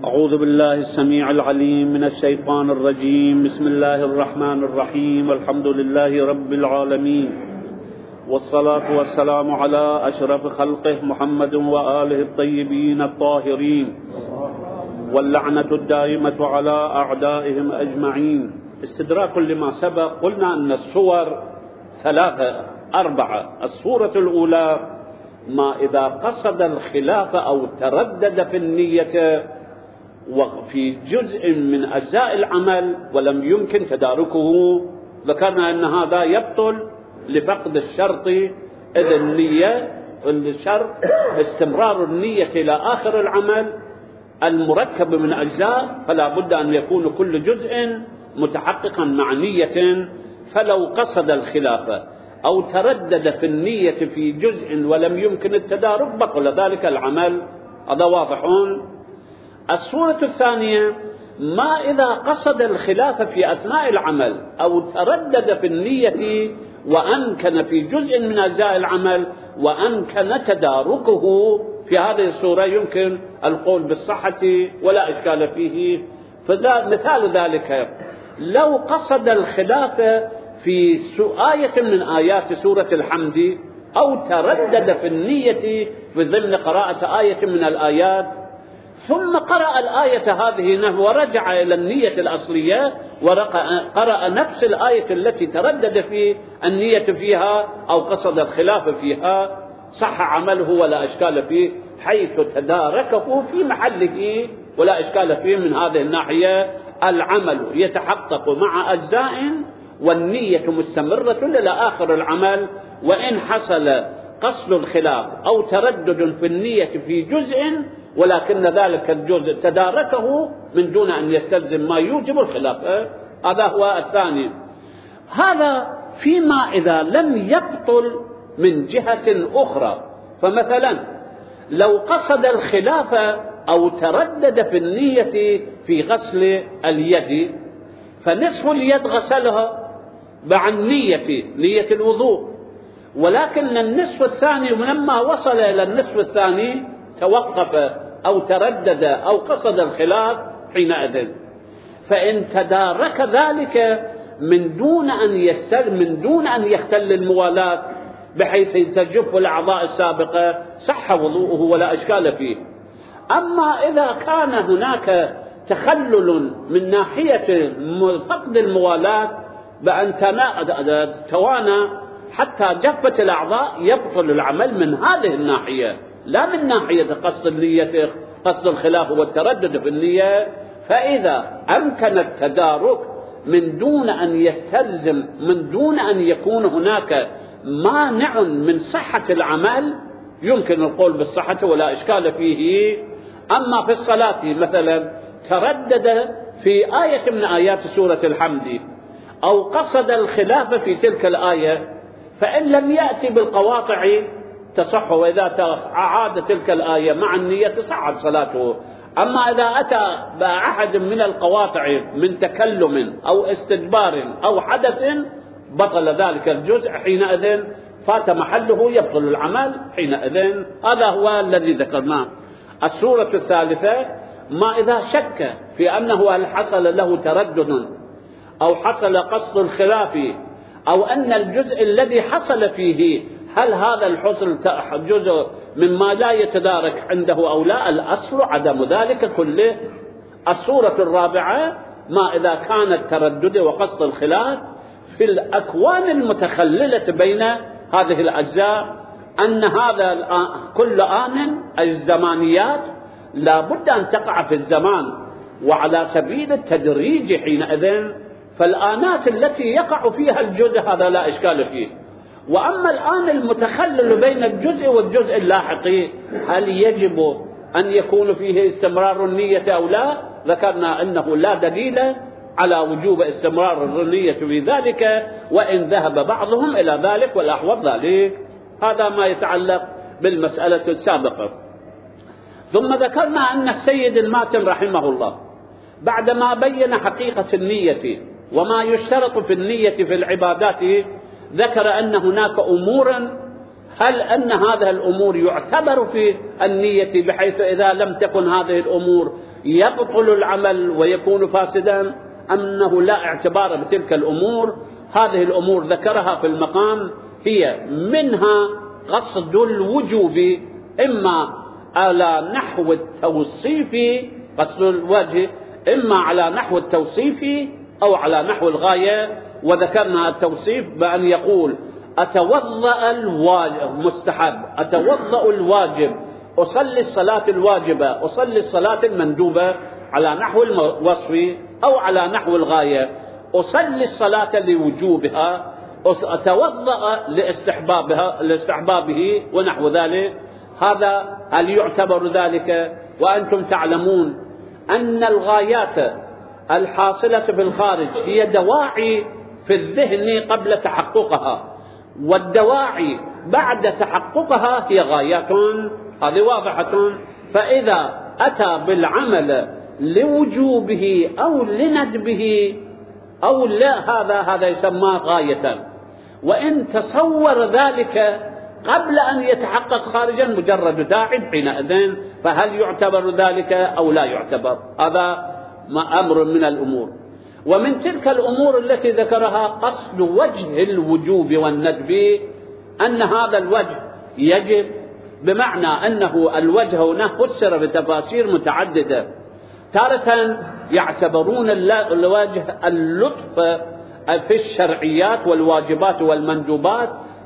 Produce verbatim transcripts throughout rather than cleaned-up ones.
أعوذ بالله السميع العليم من الشيطان الرجيم. بسم الله الرحمن الرحيم. الحمد لله رب العالمين، والصلاة والسلام على أشرف خلقه محمد وآله الطيبين الطاهرين، واللعنة الدائمة على أعدائهم أجمعين. استدراك لما سبق، قلنا أن الصور ثلاثة أربعة. الصورة الأولى ما إذا قصد الخلاف أو تردد في النية وفي جزء من أجزاء العمل ولم يمكن تداركه، ذكرنا أن هذا يبطل لفقد الشرط، إذ النية الشرط استمرار النية إلى آخر العمل المركب من أجزاء، فلا بد أن يكون كل جزء متحققا مع نية. فلو قصد الخلاف أو تردد في النية في جزء ولم يمكن التدارك بطل ذلك العمل. هذا واضحون. الصورة الثانية ما إذا قصد الخلاف في أثناء العمل أو تردد في النية وأمكن في جزء من أجزاء العمل وأمكن تداركه، في هذه الصورة يمكن القول بالصحة ولا إشكال فيه. فمثال ذلك لو قصد الخلاف في آية من آيات سورة الحمد أو تردد في النية في ضمن قراءة آية من الآيات، ثم قرأ الآية هذه ورجع إلى النية الأصلية وقرأ نفس الآية التي تردد في النية فيها أو قصد الخلاف فيها، صح عمله ولا إشكال فيه، حيث تداركه في محله ولا إشكال فيه. من هذه الناحية العمل يتحقق مع أجزاء والنية مستمرة إلى آخر العمل، وإن حصل قصد الخلاف أو تردد في النية في جزء ولكن ذلك الجزء تداركه من دون أن يستلزم ما يوجب الخلاف، هذا هو الثاني. هذا فيما إذا لم يبطل من جهة أخرى. فمثلا لو قصد الخلاف أو تردد في النية في غسل اليد، فنصف اليد غسلها مع النية نية الوضوء، ولكن النصف الثاني لما وصل إلى النصف الثاني توقف أو تردد أو قصد الخلاف حينئذ، فإن تدارك ذلك من دون أن يستل من دون أن يختل الموالاة بحيث تجف الأعضاء السابقة صح وضوءه ولا إشكال فيه. أما إذا كان هناك تخلل من ناحية فقد الموالاة بأن توانى حتى جفت الأعضاء، يبطل العمل من هذه الناحية، لا من ناحية قصد النية قصد الخلاف والتردد في النية. فإذا أمكن التدارك من دون أن يستلزم من دون أن يكون هناك مانع من صحة العمل يمكن القول بالصحة ولا إشكال فيه. أما في الصلاة مثلا تردد في آية من آيات سورة الحمد أو قصد الخلاف في تلك الآية، فإن لم يأتي بالقواطع تصح، وإذا أعاد تلك الآية مع النية تصعد صلاته. أما إذا أتى بأحد من القواطع من تكلم أو استدبار أو حدث بطل ذلك الجزء حينئذ، فات محله يبطل العمل حينئذ. هذا هو الذي ذكرناه. الصورة الثالثة ما إذا شك في أنه هل حصل له تردد أو حصل قصد الخلاف أو أن الجزء الذي حصل فيه هل هذا الحصل جزء مما لا يتدارك عنده أو لا، الأصل عدم ذلك كله. الصورة الرابعة ما إذا كان التردد وقصد الخلاف في الأكوان المتخللة بين هذه الأجزاء، أن هذا كل آن الزمانيات لا بد أن تقع في الزمان وعلى سبيل التدريج حينئذ، فالآنات التي يقع فيها الجزء هذا لا إشكال فيه. وأما الآن المتخلل بين الجزء والجزء اللاحق هل يجب أن يكون فيه استمرار النية أو لا؟ ذكرنا أنه لا دليل على وجوب استمرار النية في ذلك، وإن ذهب بعضهم إلى ذلك والأحوط ذلك. هذا ما يتعلق بالمسألة السابقة. ثم ذكرنا أن السيد الماتن رحمه الله بعدما بين حقيقة النية وما يشترط في النية في العبادات، ذكر أن هناك أمورا هل أن هذه الأمور يعتبر في النية بحيث إذا لم تكن هذه الأمور يبطل العمل ويكون فاسدا، أنه لا اعتبار بتلك الأمور. هذه الأمور ذكرها في المقام، هي منها قصد الوجوب إما على نحو التوصيف، قصد الوجه إما على نحو التوصيف أو على نحو الغاية. وذكرنا التوصيف بأن يقول أتوضأ الواجب مستحب، أتوضأ الواجب، أصلي الصلاة الواجبة، أصلي الصلاة المندوبة على نحو الوصف أو على نحو الغاية، أصلي الصلاة لوجوبها، أتوضأ لاستحبابها لاستحبابه ونحو ذلك. هذا هل يعتبر ذلك؟ وأنتم تعلمون أن الغايات الحاصلة في الخارج هي دواعي في الذهن قبل تحققها، والدواعي بعد تحققها هي غايات، هذه واضحة. فإذا أتى بالعمل لوجوبه أو لندبه أو لا، هذا هذا يسمى غاية. وإن تصور ذلك قبل أن يتحقق خارجا مجرد داعي حينئذ، فهل يعتبر ذلك أو لا يعتبر؟ هذا أمر من الأمور. ومن تلك الأمور التي ذكرها قصد وجه الوجوب والندب، أن هذا الوجه يجب، بمعنى أنه الوجه هنا فسر بتفاسير متعددة. تارة يعتبرون الوجه اللطف في الشرعيات والواجبات والمندوبات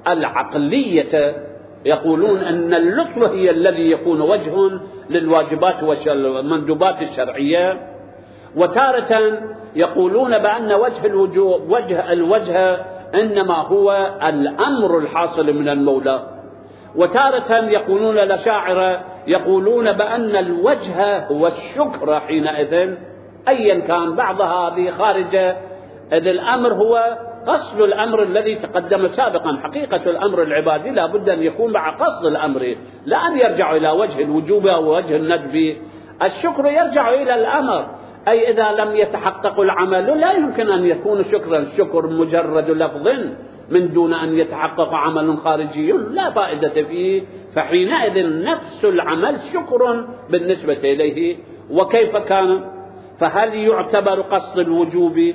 العقلية، يقولون أن اللطف هي الذي يكون وجه للواجبات والمندوبات الشرعية. وتارة يقولون بأن وجه الوجوب وجه الوجه إنما هو الأمر الحاصل من المولى. وتارة يقولون الأشاعرة يقولون بأن الوجه هو الشكر حينئذ، أيا كان بعض هذه خارجة، إذ الأمر هو قصد الأمر الذي تقدم سابقا. حقيقة الأمر العبادي لا بد أن يكون مع قصد الأمر، لا أن يرجع إلى وجه الوجوب أو وجه الندب. الشكر يرجع إلى الأمر، أي إذا لم يتحقق العمل لا يمكن أن يكون شكرا. الشكر مجرد لفظ من دون أن يتحقق عمل خارجي لا فائدة فيه، فحينئذ نفس العمل شكر بالنسبة إليه. وكيف كان؟ فهل يعتبر قصد الوجوب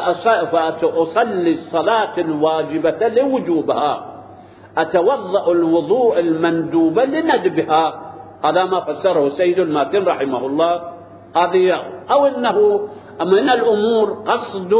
فأصلي الصلاة الواجبة لوجوبها، أتوضأ الوضوء المندوب لندبها، هذا ما فسره سيد الماتن رحمه الله. هذه أو أنه من الأمور قصد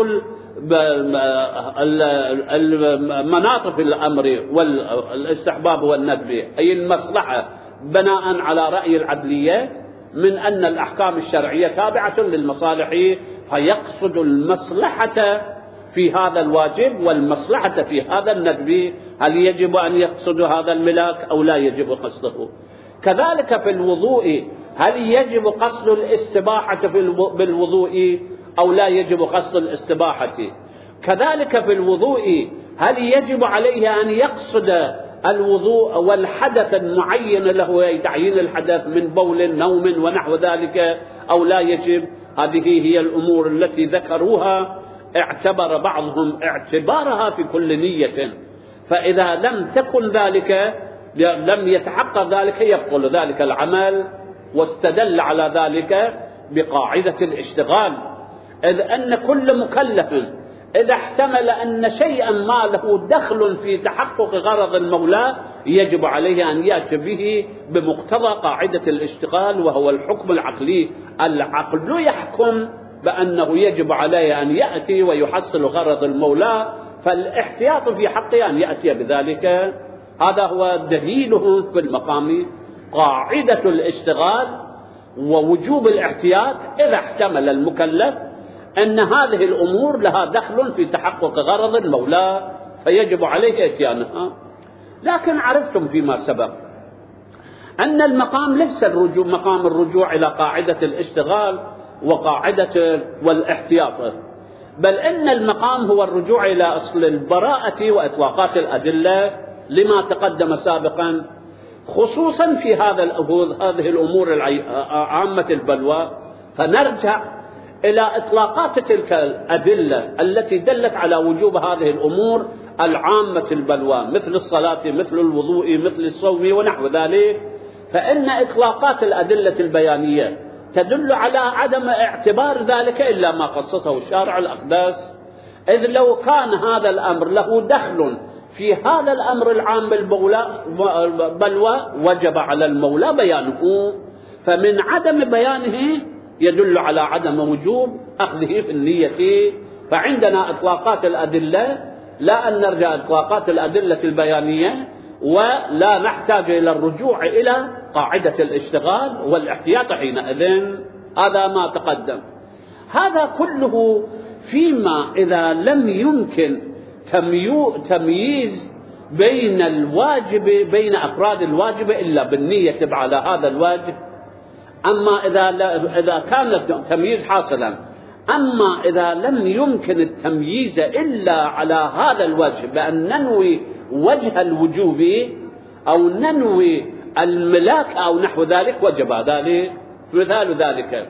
المناطق الأمر والاستحباب والندب، أي المصلحة، بناء على رأي العدلية من أن الأحكام الشرعية تابعة للمصالح، فيقصد المصلحة في هذا الواجب والمصلحة في هذا الندب. هل يجب أن يقصد هذا الملاك أو لا يجب قصده؟ كذلك في الوضوء، هل يجب قصد الاستباحة بالوضوء أو لا يجب قصد الاستباحة؟ كذلك في الوضوء، هل يجب عليه أن يقصد الوضوء والحدث المعين له، تعيين الحدث من بول نوم ونحو ذلك، أو لا يجب؟ هذه هي الأمور التي ذكروها اعتبر بعضهم اعتبارها في كل نية، فإذا لم تكن ذلك لم يتحقق ذلك يبطل ذلك العمل. واستدل على ذلك بقاعدة الاشتغال، إذ أن كل مكلف إذا احتمل أن شيئا ما له دخل في تحقق غرض المولى يجب عليه أن يأتي به بمقتضى قاعدة الاشتغال، وهو الحكم العقلي. العقل يحكم بأنه يجب عليه أن يأتي ويحصل غرض المولى، فالاحتياط في حقه أن يأتي بذلك. هذا هو دليله في المقام، قاعدة الاشتغال ووجوب الاحتياط إذا احتمل المكلف أن هذه الأمور لها دخل في تحقق غرض المولى فيجب عليه إتيانها. لكن عرفتم فيما سبق أن المقام ليس الرجوع مقام الرجوع إلى قاعدة الاشتغال وقاعدة والاحتياط، بل إن المقام هو الرجوع إلى أصل البراءة وإطلاقات الأدلة لما تقدم سابقا، خصوصا في هذا هذه الأمور عامة البلوى. فنرجع إلى إطلاقات تلك الأدلة التي دلت على وجوب هذه الأمور العامة البلوى، مثل الصلاة، مثل الوضوء، مثل الصوم ونحو ذلك. فإن إطلاقات الأدلة البيانية تدل على عدم اعتبار ذلك إلا ما خصصه الشارع الأقدس، إذ لو كان هذا الأمر له دخل في هذا الأمر العام بالبلوى وجب على المولى بيانه، فمن عدم بيانه يدل على عدم وجوب أخذه في النية. فعندنا إطلاقات الأدلة، لا أن نرجع إطلاقات الأدلة البيانية ولا نحتاج إلى الرجوع إلى قاعدة الاشتغال والاحتياط حينئذ. هذا ما تقدم. هذا كله فيما إذا لم يمكن تمييز بين الواجب بين أفراد الواجب إلا بالنية على هذا الواجب. أما إذا إذا كان التمييز حاصلا، أما إذا لم يمكن التمييز إلا على هذا الوجه بأن ننوي وجه الوجوب أو ننوي الملاك أو نحو ذلك وجب ذلك. مثال ذلك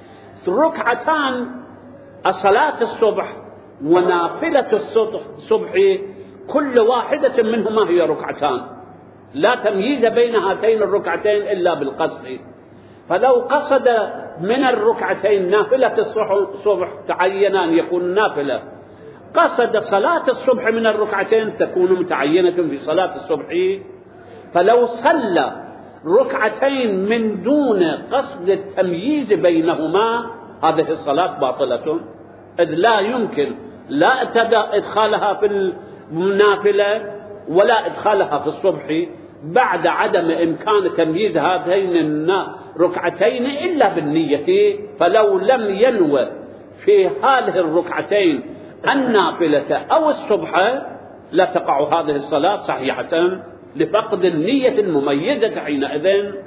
ركعتان صلاة الصبح ونافلة الصبح، كل واحدة منهما هي ركعتان، لا تمييز بين هاتين الركعتين إلا بالقصد. فلو قصد من الركعتين نافلة الصبح تعين أن يكون نافلة، قصد صلاة الصبح من الركعتين تكون متعينة في صلاة الصبح. فلو صلى ركعتين من دون قصد التمييز بينهما هذه الصلاة باطلة، إذ لا يمكن لا إدخالها في النافلة ولا إدخالها في الصبح بعد عدم إمكان تمييز هاتين الركعتين إلا بالنية. فلو لم ينوى في هذه الركعتين النافلة أو الصبح لا تقع هذه الصلاة صحيحة لفقد النية المميزة حينئذ.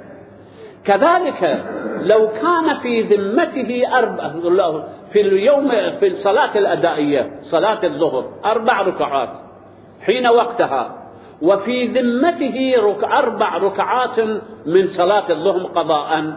كذلك لو كان في ذمته أربع في اليوم في الصلاة الأدائية صلاة الظهر أربع ركعات حين وقتها، وفي ذمته ركع أربع ركعات من صلاة الظهر قضاء،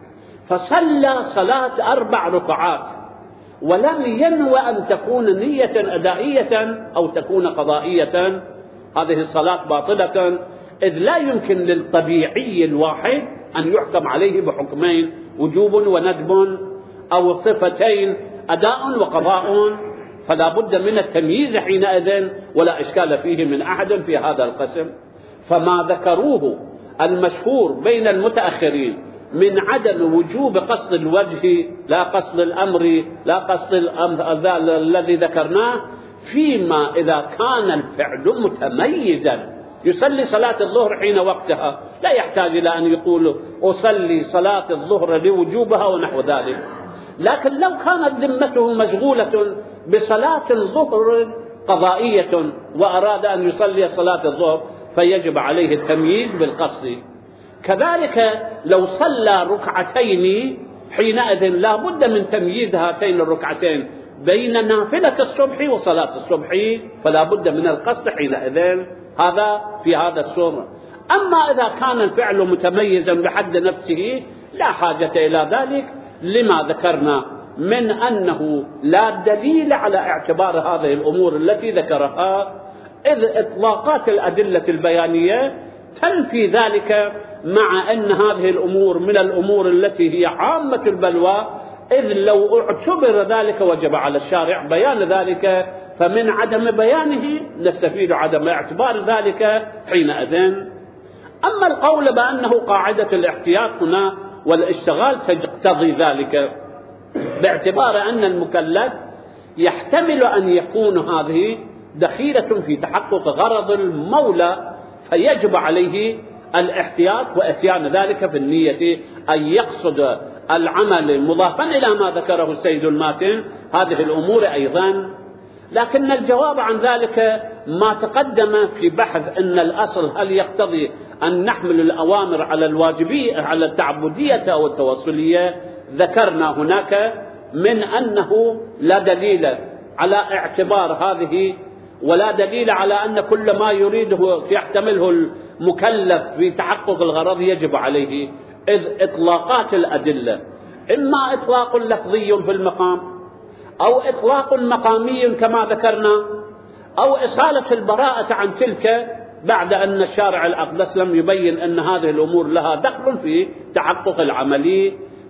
فصلى صلاة أربع ركعات ولم ينوى أن تكون نية أدائية أو تكون قضائية، هذه الصلاة باطلة، إذ لا يمكن للطبيعي الواحد أن يحكم عليه بحكمين وجوب وندب أو صفتين أداء وقضاء، فلا بد من التمييز حينئذ ولا إشكال فيه من أحد في هذا القسم. فما ذكروه المشهور بين المتأخرين من عدم وجوب قصد الوجه لا قصد الأمر لا قصد الأمر الذي ذكرناه، فيما إذا كان الفعل متميزا يصلي صلاة الظهر حين وقتها لا يحتاج إلى أن يقول أصلي صلاة الظهر لوجوبها ونحو ذلك. لكن لو كانت ذمته مشغولة بصلاة الظهر قضائية وأراد أن يصلي صلاة الظهر فيجب عليه التمييز بالقصد. كذلك لو صلى ركعتين حينئذ لا بد من تمييز هاتين الركعتين بين نافلة الصبح وصلاة الصبح، فلا بد من القصد حينئذ. هذا في هذا الصورة. أما إذا كان الفعل متميزا بحد نفسه لا حاجة إلى ذلك، لما ذكرنا من أنه لا دليل على اعتبار هذه الأمور التي ذكرها، إذ إطلاقات الأدلة البيانية تنفي ذلك، مع أن هذه الأمور من الأمور التي هي عامة البلوى، إذ لو اعتبر ذلك وجب على الشارع بيان ذلك، فمن عدم بيانه نستفيد عدم اعتبار ذلك حينئذ. أما القول بأنه قاعدة الاحتياط هنا والاشتغال تقتضي ذلك، باعتبار أن المكلف يحتمل أن يكون هذه دخيلة في تحقق غرض المولى، فيجب عليه الاحتياط وإتيان ذلك في النية، أن يقصد العمل مضافا إلى ما ذكره السيد الماتن هذه الأمور أيضا. لكن الجواب عن ذلك ما تقدم في بحث أن الأصل هل يقتضي أن نحمل الأوامر على الواجبية على التعبدية أو التوصلية. ذكرنا هناك من أنه لا دليل على اعتبار هذه، ولا دليل على أن كل ما يريده يحتمله المكلف في تحقق الغرض يجب عليه، إذ إطلاقات الأدلة إما إطلاق لفظي في المقام أو إطلاق مقامي كما ذكرنا، أو إصالة البراءة عن تلك بعد أن الشارع الأقدس لم يبين أن هذه الأمور لها دخل في تحقق العملي.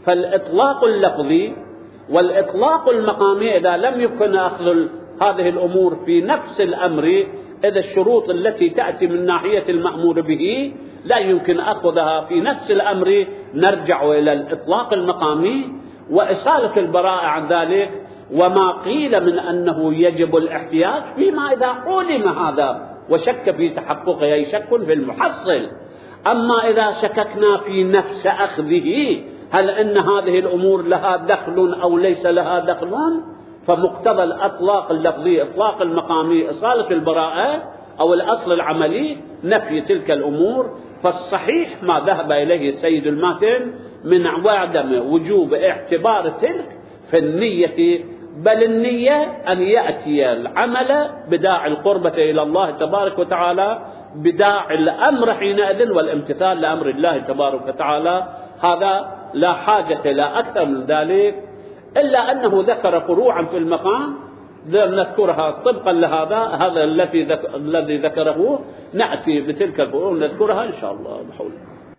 فالإطلاق اللفظي والإطلاق المقامي إذا لم يمكن أخذ هذه الأمور في نفس الأمر، إذا الشروط التي تأتي من ناحية المأمور به لا يمكن أخذها في نفس الأمر، نرجع إلى الإطلاق المقامي وإصالة البراءة عن ذلك. وما قيل من أنه يجب الاحتياج فيما إذا علم هذا وشك في تحققه، أي شك في المحصل. أما إذا شككنا في نفس أخذه هل أن هذه الأمور لها دخل أو ليس لها دخل، فمقتضى الأطلاق اللفظي إطلاق المقامي إصالة البراءة أو الأصل العملي نفي تلك الأمور. فالصحيح ما ذهب إليه السيد الماتن من عدم وجوب اعتبار تلك في النية، بل النية أن يأتي العمل بداعي القربة إلى الله تبارك وتعالى، بداعي الأمر حينئذ والامتثال لأمر الله تبارك وتعالى. هذا لا حاجة لا أكثر من ذلك، إلا أنه ذكر فروعا في المقام نذكرها طبقا لهذا. هذا الذي الذي ذكره نأتي بتلك الفروع نذكرها إن شاء الله بحول.